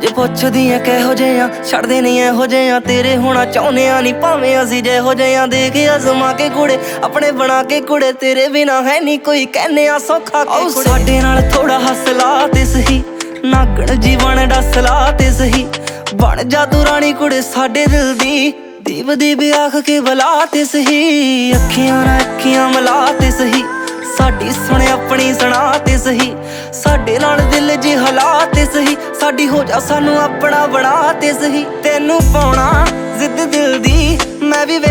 ਜੇ ਪੁੱਛਦੀਆਂ ਕਿਹੋ ਜਿਹੇ ਆ, ਛੱਡਦੇ ਨਹੀਂ ਇਹੋ ਜਿਹੇ ਆ। ਤੇਰੇ ਹੋਣਾ ਚਾਹੁੰਦੇ ਆ ਨਹੀਂ ਭਾਵੇਂ ਅਸੀਂ ਜਿਹੋ ਜਿਹੇ ਆ। ਦੇਖ ਅਜ਼ਮਾ ਕੇ ਕੁੜੇ ਆਪਣੇ ਬਣਾ ਕੇ ਕੁੜੇ, ਤੇਰੇ ਬਿਨਾ ਹੈ ਨਹੀਂ ਕੋਈ ਕਹਿੰਦੇ ਆ ਸੌਖਾ ਕੇ ਕੁੜੇ। ਸਾਡੇ ਨਾਲ ਥੋੜਾ ਹੱਸਲਾ ਤੇ ਸਹੀ, ਨਾਗਣ ਜੀਵਨ ਡਸਲਾ ਤੇ ਸਹੀ। ਬਣ ਜਾ ਤੂੰ ਰਾਣੀ ਕੁੜੇ ਸਾਡੇ ਦਿਲ ਦੀ, ਦੀਪ ਦੀਪ ਆਖ ਕੇ ਬੁਲਾ ਤੇ ਸਹੀ। ਅੱਖੀਆਂ ਨਾਲ ਅੱਖੀਆਂ ਮਿਲਾ ਤੇ ਸਹੀ, ਸਾਡੀ ਸੁਣ ਆਪਣੀ ਸੁਣਾ ਤੇ ਸਹੀ। ਸਾਡੇ ਨਾਲ ਦਿਲ ਜੀ ਹਲਾ ਤੇ ਸਹੀ, ਸਾਡੀ ਹੋ ਜਾ ਸਾਨੂੰ ਆਪਣਾ ਬਣਾ ਤੇ ਸਹੀ। ਤੈਨੂੰ ਪਾਉਣਾ ਜ਼ਿੱਦ ਦਿਲ ਦੀ ਮੈਂ ਵੀ